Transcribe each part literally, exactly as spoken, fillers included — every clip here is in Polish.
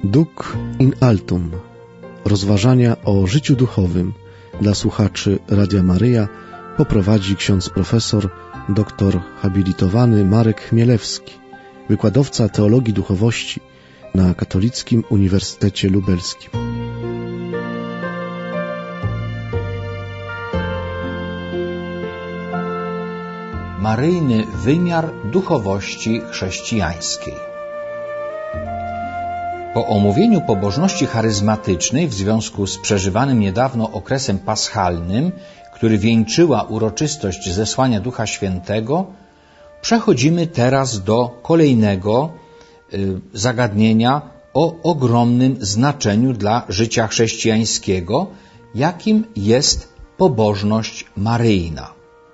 Duc in altum. Rozważania o życiu duchowym dla słuchaczy Radia Maryja poprowadzi ksiądz profesor, doktor habilitowany Marek Chmielewski, wykładowca teologii duchowości na Katolickim Uniwersytecie Lubelskim. Maryjny wymiar duchowości chrześcijańskiej. Po omówieniu pobożności charyzmatycznej w związku z przeżywanym niedawno okresem paschalnym, który wieńczyła uroczystość zesłania Ducha Świętego, przechodzimy teraz do kolejnego y, zagadnienia o ogromnym znaczeniu dla życia chrześcijańskiego, jakim jest pobożność maryjna.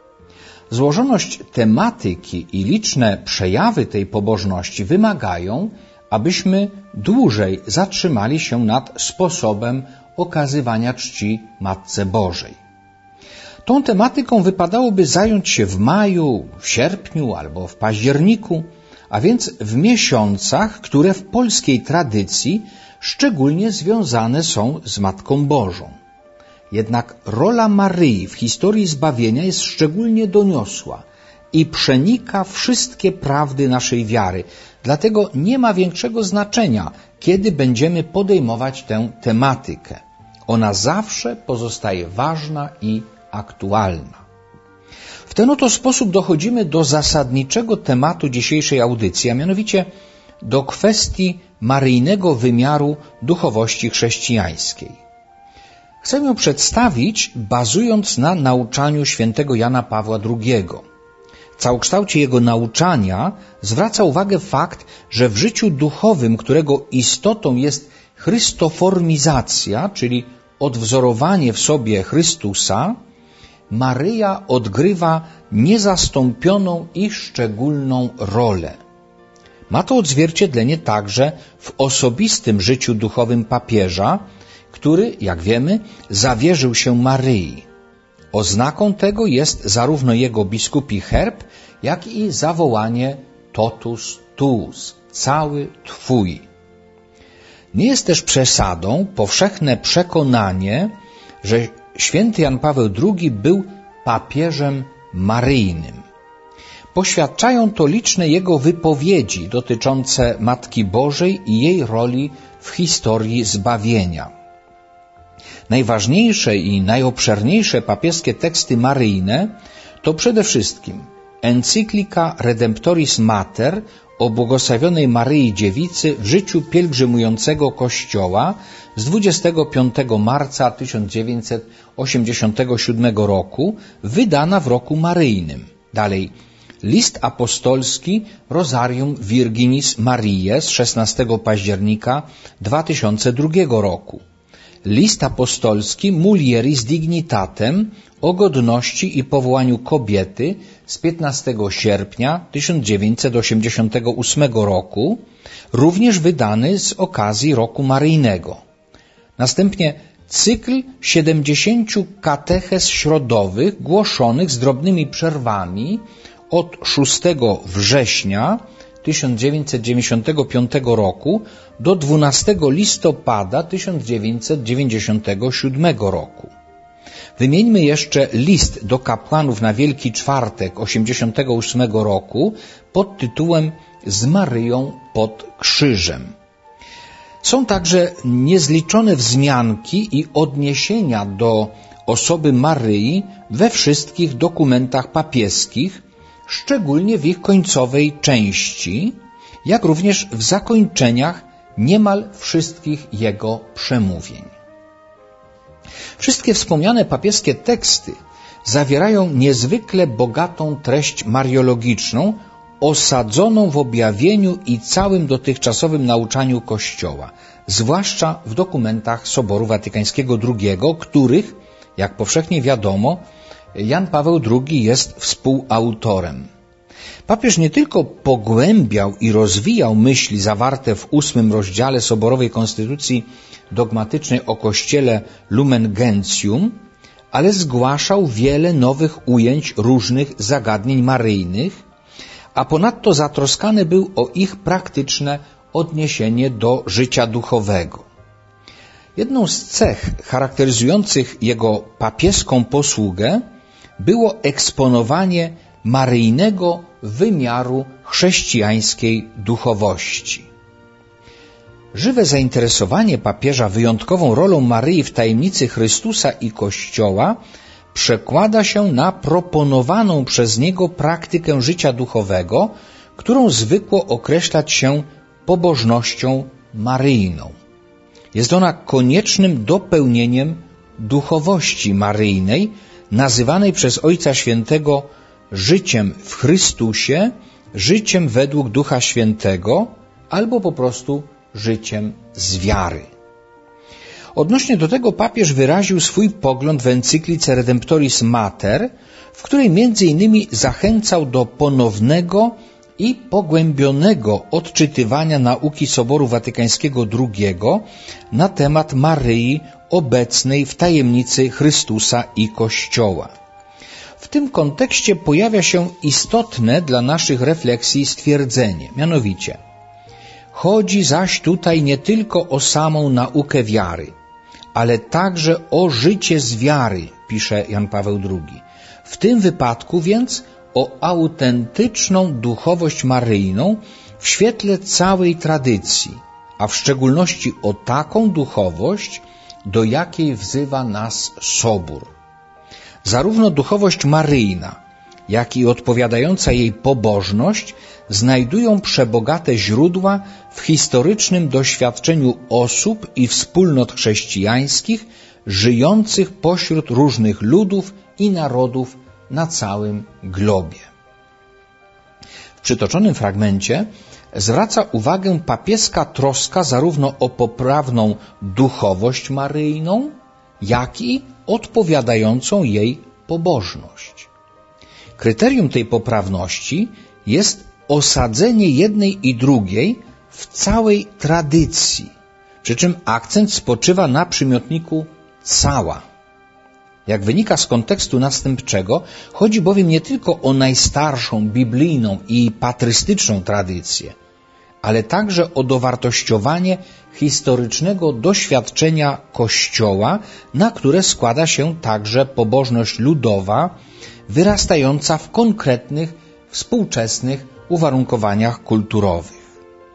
Złożoność tematyki i liczne przejawy tej pobożności wymagają, abyśmy dłużej zatrzymali się nad sposobem okazywania czci Matce Bożej. Tą tematyką wypadałoby zająć się w maju, w sierpniu albo w październiku, a więc w miesiącach, które w polskiej tradycji szczególnie związane są z Matką Bożą. Jednak rola Maryi w historii zbawienia jest szczególnie doniosła i przenika wszystkie prawdy naszej wiary. Dlatego nie ma większego znaczenia, kiedy będziemy podejmować tę tematykę. Ona zawsze pozostaje ważna i aktualna. W ten oto sposób dochodzimy do zasadniczego tematu dzisiejszej audycji, a mianowicie do kwestii maryjnego wymiaru duchowości chrześcijańskiej. Chcę ją przedstawić, bazując na nauczaniu świętego Jana Pawła drugiego. W całokształcie jego nauczania zwraca uwagę fakt, że w życiu duchowym, którego istotą jest chrystoformizacja, czyli odwzorowanie w sobie Chrystusa, Maryja odgrywa niezastąpioną i szczególną rolę. Ma to odzwierciedlenie także w osobistym życiu duchowym papieża, który, jak wiemy, zawierzył się Maryi. Oznaką tego jest zarówno jego biskupi herb, jak i zawołanie totus tuus, cały Twój. Nie jest też przesadą powszechne przekonanie, że święty Jan Paweł drugi był papieżem maryjnym. Poświadczają to liczne jego wypowiedzi dotyczące Matki Bożej i jej roli w historii zbawienia. Najważniejsze i najobszerniejsze papieskie teksty maryjne to przede wszystkim encyklika Redemptoris Mater o błogosławionej Maryi Dziewicy w życiu pielgrzymującego Kościoła z dwudziestego piątego marca tysiąc dziewięćset osiemdziesiątego siódmego roku, wydana w roku maryjnym. Dalej, list apostolski Rosarium Virginis Mariae z szesnastego października dwa tysiące drugiego roku. List apostolski Mulieris Dignitatem o godności i powołaniu kobiety z piętnastego sierpnia tysiąc dziewięćset osiemdziesiątego ósmego roku, również wydany z okazji roku maryjnego. Następnie cykl siedemdziesięciu kateches środowych głoszonych z drobnymi przerwami od szóstego września tysiąc dziewięćset dziewięćdziesiątego piątego roku do dwunastego listopada tysiąc dziewięćset dziewięćdziesiątego siódmego roku. Wymieńmy jeszcze list do kapłanów na Wielki Czwartek osiemdziesiątego ósmego roku pod tytułem Z Maryją pod krzyżem. Są także niezliczone wzmianki i odniesienia do osoby Maryi we wszystkich dokumentach papieskich, szczególnie w ich końcowej części, jak również w zakończeniach niemal wszystkich jego przemówień. Wszystkie wspomniane papieskie teksty zawierają niezwykle bogatą treść mariologiczną, osadzoną w objawieniu i całym dotychczasowym nauczaniu Kościoła, zwłaszcza w dokumentach Soboru Watykańskiego drugiego, których, jak powszechnie wiadomo, Jan Paweł drugi jest współautorem. Papież nie tylko pogłębiał i rozwijał myśli zawarte w ósmym rozdziale Soborowej Konstytucji dogmatycznej o Kościele Lumen Gentium, ale zgłaszał wiele nowych ujęć różnych zagadnień maryjnych, a ponadto zatroskany był o ich praktyczne odniesienie do życia duchowego. Jedną z cech charakteryzujących jego papieską posługę było eksponowanie maryjnego wymiaru chrześcijańskiej duchowości. Żywe zainteresowanie papieża wyjątkową rolą Maryi w tajemnicy Chrystusa i Kościoła przekłada się na proponowaną przez niego praktykę życia duchowego, którą zwykło określać się pobożnością maryjną. Jest ona koniecznym dopełnieniem duchowości maryjnej, nazywanej przez Ojca Świętego życiem w Chrystusie, życiem według Ducha Świętego, albo po prostu życiem z wiary. Odnośnie do tego papież wyraził swój pogląd w encyklice Redemptoris Mater, w której między innymi zachęcał do ponownego i pogłębionego odczytywania nauki Soboru Watykańskiego drugiego na temat Maryi obecnej w tajemnicy Chrystusa i Kościoła. W tym kontekście pojawia się istotne dla naszych refleksji stwierdzenie, mianowicie chodzi zaś tutaj nie tylko o samą naukę wiary, ale także o życie z wiary, pisze Jan Paweł drugi. W tym wypadku więc o autentyczną duchowość maryjną w świetle całej tradycji, a w szczególności o taką duchowość, do jakiej wzywa nas Sobór. Zarówno duchowość maryjna, jak i odpowiadająca jej pobożność znajdują przebogate źródła w historycznym doświadczeniu osób i wspólnot chrześcijańskich żyjących pośród różnych ludów i narodów na całym globie. W przytoczonym fragmencie zwraca uwagę papieska troska zarówno o poprawną duchowość maryjną, jak i odpowiadającą jej pobożność. Kryterium tej poprawności jest osadzenie jednej i drugiej w całej tradycji, przy czym akcent spoczywa na przymiotniku cała. Jak wynika z kontekstu następczego, chodzi bowiem nie tylko o najstarszą biblijną i patrystyczną tradycję, ale także o dowartościowanie historycznego doświadczenia Kościoła, na które składa się także pobożność ludowa, wyrastająca w konkretnych, współczesnych uwarunkowaniach kulturowych.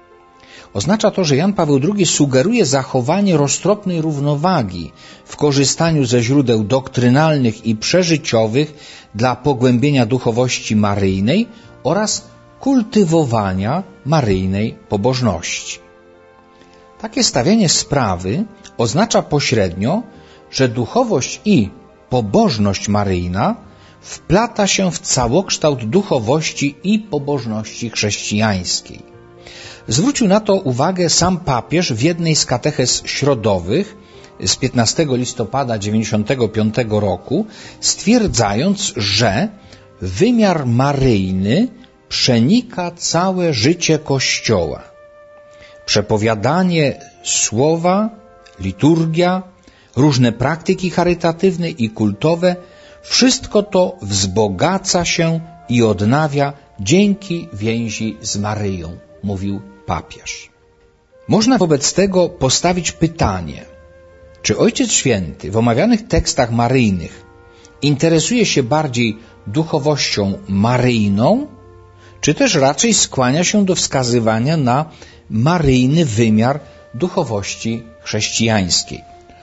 Oznacza to, że Jan Paweł drugi sugeruje zachowanie roztropnej równowagi w korzystaniu ze źródeł doktrynalnych i przeżyciowych dla pogłębienia duchowości maryjnej oraz kultywowania maryjnej pobożności. Takie stawianie sprawy oznacza pośrednio, że duchowość i pobożność maryjna wplata się w całokształt duchowości i pobożności chrześcijańskiej. Zwrócił na to uwagę sam papież w jednej z katechez środowych z piętnastego listopada dziewięćdziesiątego piątego roku, stwierdzając, że wymiar maryjny przenika całe życie Kościoła. Przepowiadanie słowa, liturgia, różne praktyki charytatywne i kultowe, wszystko to wzbogaca się i odnawia dzięki więzi z Maryją, mówił papież. Można wobec tego postawić pytanie, czy Ojciec Święty w omawianych tekstach maryjnych interesuje się bardziej duchowością maryjną, czy też raczej skłania się do wskazywania na maryjny wymiar duchowości chrześcijańskiej.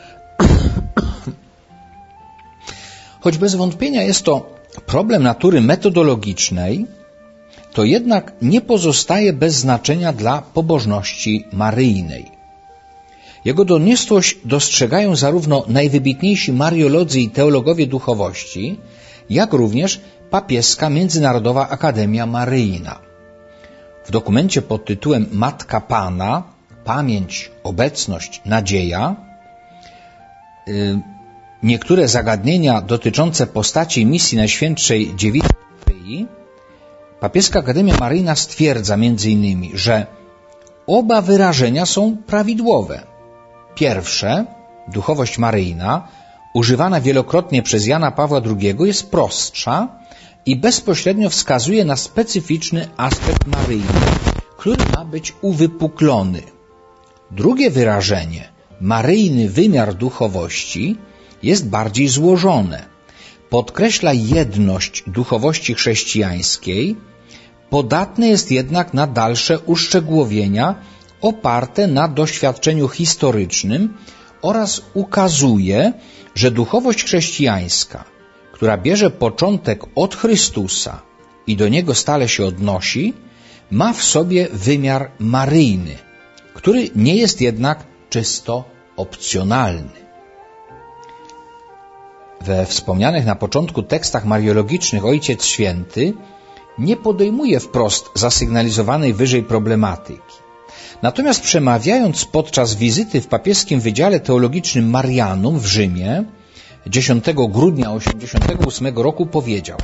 Choć bez wątpienia jest to problem natury metodologicznej, to jednak nie pozostaje bez znaczenia dla pobożności maryjnej. Jego doniosłość dostrzegają zarówno najwybitniejsi mariolodzy i teologowie duchowości, jak również papieska Międzynarodowa Akademia Maryjna. W dokumencie pod tytułem Matka Pana, pamięć, obecność, nadzieja, yy, niektóre zagadnienia dotyczące postaci i misji Najświętszej Dziewicy Maryi, papieska Akademia Maryjna stwierdza między innymi, że oba wyrażenia są prawidłowe. Pierwsze, duchowość maryjna, używana wielokrotnie przez Jana Pawła drugiego, jest prostsza i bezpośrednio wskazuje na specyficzny aspekt maryjny, który ma być uwypuklony. Drugie wyrażenie, maryjny wymiar duchowości, jest bardziej złożone. Podkreśla jedność duchowości chrześcijańskiej, podatne jest jednak na dalsze uszczegółowienia oparte na doświadczeniu historycznym oraz ukazuje, że duchowość chrześcijańska, która bierze początek od Chrystusa i do Niego stale się odnosi, ma w sobie wymiar maryjny, który nie jest jednak czysto opcjonalny. We wspomnianych na początku tekstach mariologicznych Ojciec Święty nie podejmuje wprost zasygnalizowanej wyżej problematyki. Natomiast przemawiając podczas wizyty w papieskim Wydziale Teologicznym Marianum w Rzymie dziesiątego grudnia osiemdziesiątego ósmego roku powiedział: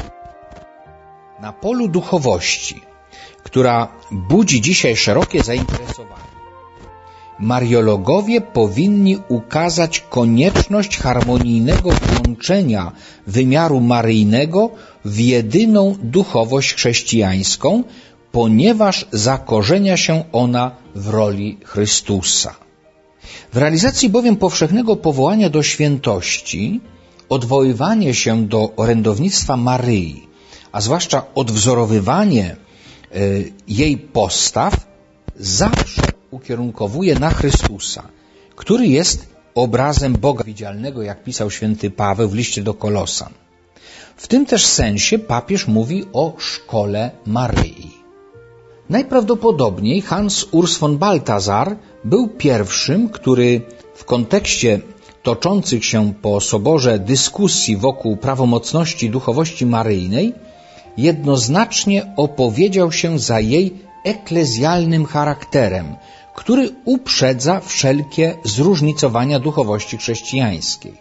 na polu duchowości, która budzi dzisiaj szerokie zainteresowanie, mariologowie powinni ukazać konieczność harmonijnego włączenia wymiaru maryjnego w jedyną duchowość chrześcijańską, ponieważ zakorzenia się ona w roli Chrystusa. W realizacji bowiem powszechnego powołania do świętości, odwoływanie się do orędownictwa Maryi, a zwłaszcza odwzorowywanie y, jej postaw, zawsze ukierunkowuje na Chrystusa, który jest obrazem Boga widzialnego, jak pisał święty Paweł w liście do Kolosan. W tym też sensie papież mówi o szkole Maryi. Najprawdopodobniej Hans Urs von Balthasar był pierwszym, który w kontekście toczących się po soborze dyskusji wokół prawomocności duchowości maryjnej jednoznacznie opowiedział się za jej eklezjalnym charakterem, który uprzedza wszelkie zróżnicowania duchowości chrześcijańskiej.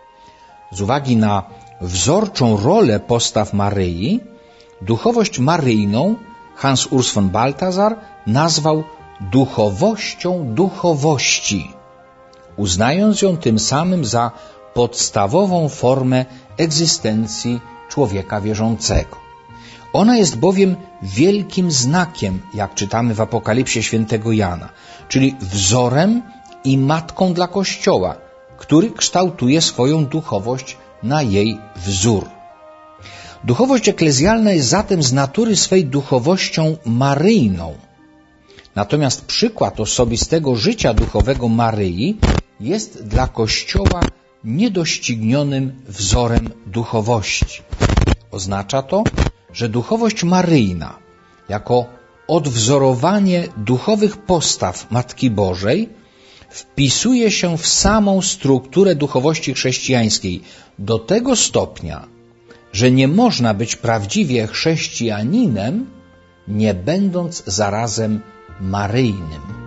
Z uwagi na wzorczą rolę postaw Maryi, duchowość maryjną Hans Urs von Balthasar nazwał duchowością duchowości, uznając ją tym samym za podstawową formę egzystencji człowieka wierzącego. Ona jest bowiem wielkim znakiem, jak czytamy w Apokalipsie świętego Jana, czyli wzorem i matką dla Kościoła, który kształtuje swoją duchowość na jej wzór. Duchowość eklezjalna jest zatem z natury swej duchowością maryjną. Natomiast przykład osobistego życia duchowego Maryi jest dla Kościoła niedoścignionym wzorem duchowości. Oznacza to, że duchowość maryjna, jako odwzorowanie duchowych postaw Matki Bożej, wpisuje się w samą strukturę duchowości chrześcijańskiej do tego stopnia, że nie można być prawdziwie chrześcijaninem, nie będąc zarazem maryjnym.